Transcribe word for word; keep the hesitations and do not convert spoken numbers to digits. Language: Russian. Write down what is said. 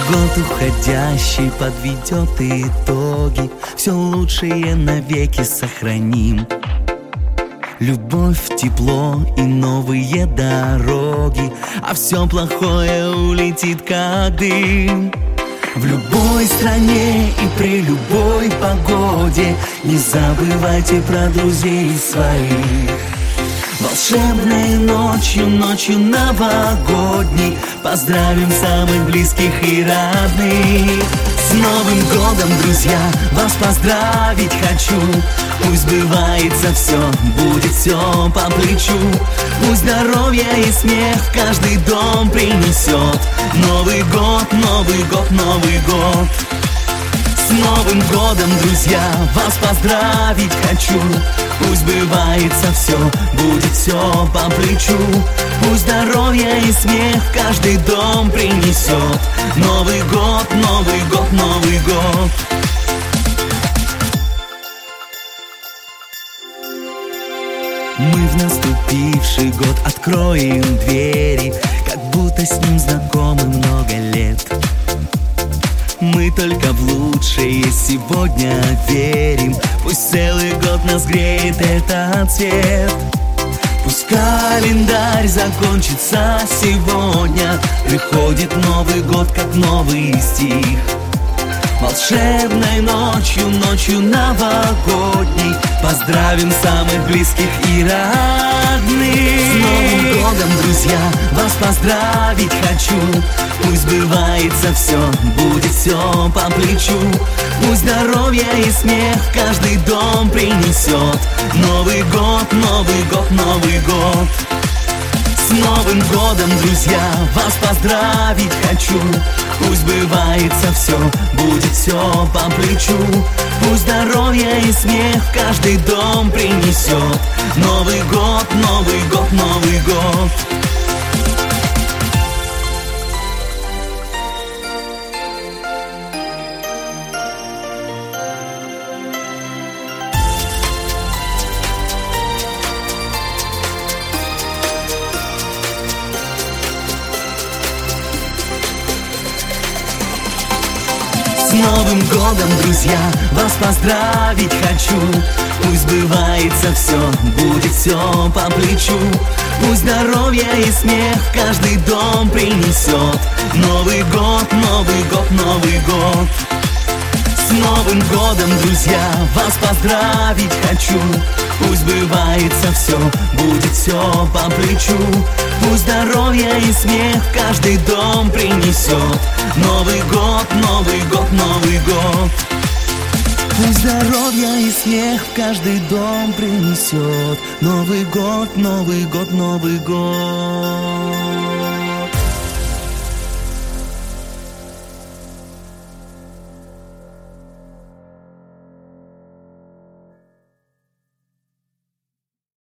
год уходящий подведет итоги, все лучшее навеки сохраним. Любовь, тепло и новые дороги, а все плохое улетит как дым. В любой стране и при любой погоде не забывайте про друзей своих. Волшебной ночью, ночью новогодней поздравим самых близких и родных. С Новым годом, друзья, вас поздравить хочу. Пусть сбывается все, будет все по плечу. Пусть здоровье и смех в каждый дом принесет Новый год, Новый год, Новый год. С Новым годом, друзья, вас поздравить хочу. Пусть сбывается все, будет все по плечу. Пусть здоровье и смех в каждый дом принесет Новый год, Новый год, Новый год. Мы в наступивший год откроем двери, как будто с ним знакомы много лет. Мы только в лучшее сегодня верим. Пусть целый год нас греет этот свет. Пусть календарь закончится сегодня. Приходит Новый год, как новый стих. Волшебной ночью, ночью новогодней поздравим самых близких и родных. С Новым годом, друзья, вас поздравить хочу. Пусть сбывается все, будет все по плечу. Пусть здоровье и смех в каждый дом принесет Новый год, Новый год, Новый год. С Новым годом, друзья, вас поздравить хочу. Пусть сбывается все, будет все по плечу. Пусть здоровье и смех в каждый дом принесет Новый год, Новый год, Новый год. С Новым годом, друзья, вас поздравить хочу. Пусть сбывается все, будет все по плечу. Пусть здоровье и смех в каждый дом принесет Новый год, Новый год, Новый год. С Новым годом, друзья, вас поздравить хочу. Пусть сбывается все, будет все по плечу. Пусть здоровье и смех в каждый дом принесет Новый год, Новый год, Новый год. Пусть здоровье и смех в каждый дом принесет Новый год, Новый год, Новый год.